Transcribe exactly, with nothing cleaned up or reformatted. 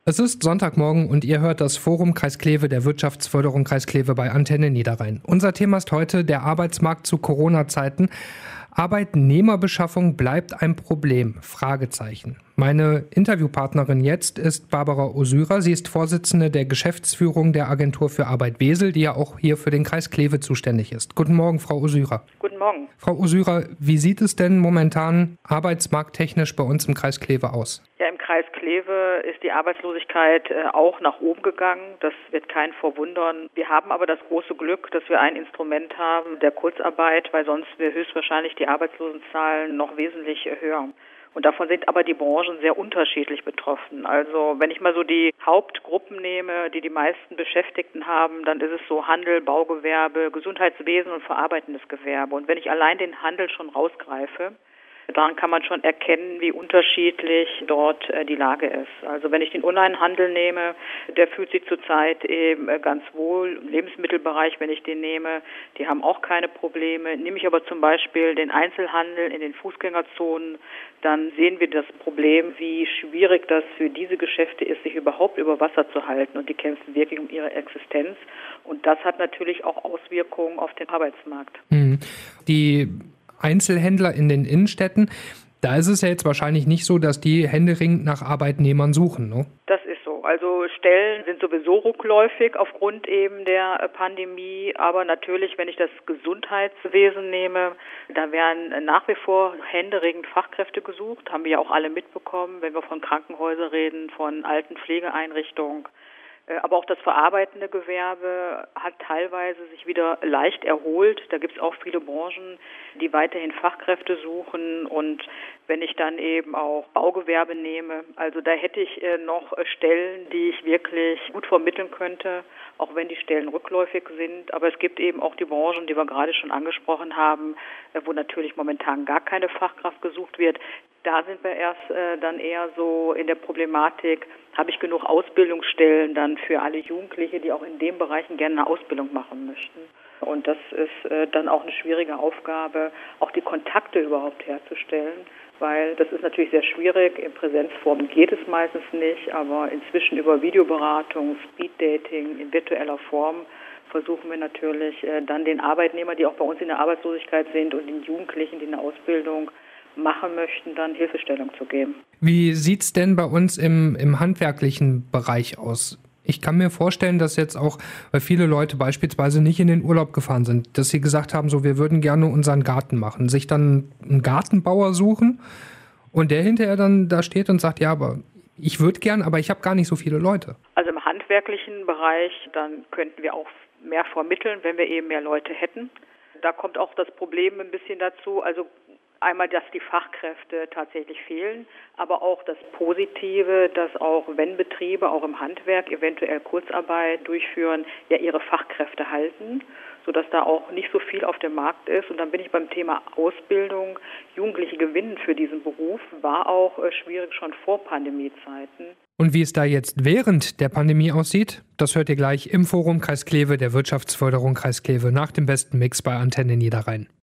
Es ist Sonntagmorgen und ihr hört das Forum Kreis Kleve der Wirtschaftsförderung Kreis Kleve bei Antenne Niederrhein. Unser Thema ist heute der Arbeitsmarkt zu Corona-Zeiten. Arbeitnehmerbeschaffung bleibt ein Problem? Fragezeichen. Meine Interviewpartnerin jetzt ist Barbara Osyra. Sie ist Vorsitzende der Geschäftsführung der Agentur für Arbeit Wesel, die ja auch hier für den Kreis Kleve zuständig ist. Guten Morgen, Frau Osyra. Guten Morgen. Frau Osyra, wie sieht es denn momentan arbeitsmarkttechnisch bei uns im Kreis Kleve aus? Ja, im Kreis Kleve ist die Arbeitslosigkeit äh, auch nach oben gegangen. Das wird keinen verwundern. Wir haben aber das große Glück, dass wir ein Instrument haben der Kurzarbeit, weil sonst wäre höchstwahrscheinlich die Arbeitslosenzahlen noch wesentlich äh, höher. Und davon sind aber die Branchen sehr unterschiedlich betroffen. Also wenn ich mal so die Hauptgruppen nehme, die die meisten Beschäftigten haben, dann ist es so Handel, Baugewerbe, Gesundheitswesen und verarbeitendes Gewerbe. Und wenn ich allein den Handel schon rausgreife, daran kann man schon erkennen, wie unterschiedlich dort äh, die Lage ist. Also wenn ich den Onlinehandel nehme, der fühlt sich zurzeit eben äh, ganz wohl. Im Lebensmittelbereich, wenn ich den nehme, die haben auch keine Probleme. Nehme ich aber zum Beispiel den Einzelhandel in den Fußgängerzonen, dann sehen wir das Problem, wie schwierig das für diese Geschäfte ist, sich überhaupt über Wasser zu halten. Und die kämpfen wirklich um ihre Existenz. Und das hat natürlich auch Auswirkungen auf den Arbeitsmarkt. Hm. Die Einzelhändler in den Innenstädten, da ist es ja jetzt wahrscheinlich nicht so, dass die händeringend nach Arbeitnehmern suchen, ne? Das ist so. Also Stellen sind sowieso rückläufig aufgrund eben der Pandemie. Aber natürlich, wenn ich das Gesundheitswesen nehme, da werden nach wie vor händeringend Fachkräfte gesucht. Haben wir ja auch alle mitbekommen, wenn wir von Krankenhäusern reden, von Altenpflegeeinrichtungen. Aber auch das verarbeitende Gewerbe hat teilweise sich wieder leicht erholt. Da gibt es auch viele Branchen, die weiterhin Fachkräfte suchen. Und wenn ich dann eben auch Baugewerbe nehme, also da hätte ich noch Stellen, die ich wirklich gut vermitteln könnte, auch wenn die Stellen rückläufig sind. Aber es gibt eben auch die Branchen, die wir gerade schon angesprochen haben, wo natürlich momentan gar keine Fachkraft gesucht wird. Da sind wir erst äh, dann eher so in der Problematik, habe ich genug Ausbildungsstellen dann für alle Jugendliche, die auch in den Bereichen gerne eine Ausbildung machen möchten. Und das ist äh, dann auch eine schwierige Aufgabe, auch die Kontakte überhaupt herzustellen, weil das ist natürlich sehr schwierig. In Präsenzform geht es meistens nicht, aber inzwischen über Videoberatung, Speeddating in virtueller Form versuchen wir natürlich äh, dann den Arbeitnehmern, die auch bei uns in der Arbeitslosigkeit sind und den Jugendlichen, die eine Ausbildung machen möchten, dann Hilfestellung zu geben. Wie sieht's denn bei uns im, im handwerklichen Bereich aus? Ich kann mir vorstellen, dass jetzt auch, weil viele Leute beispielsweise nicht in den Urlaub gefahren sind, dass sie gesagt haben, so wir würden gerne unseren Garten machen, sich dann einen Gartenbauer suchen und der hinterher dann da steht und sagt, ja, aber ich würde gern, aber ich habe gar nicht so viele Leute. Also im handwerklichen Bereich, dann könnten wir auch mehr vermitteln, wenn wir eben mehr Leute hätten. Da kommt auch das Problem ein bisschen dazu, also einmal, dass die Fachkräfte tatsächlich fehlen, aber auch das Positive, dass auch wenn Betriebe auch im Handwerk eventuell Kurzarbeit durchführen, ja ihre Fachkräfte halten, sodass da auch nicht so viel auf dem Markt ist. Und dann bin ich beim Thema Ausbildung. Jugendliche gewinnen für diesen Beruf war auch schwierig schon vor Pandemiezeiten. Und wie es da jetzt während der Pandemie aussieht, das hört ihr gleich im Forum Kreis Kleve der Wirtschaftsförderung Kreis Kleve nach dem besten Mix bei Antenne Niederrhein.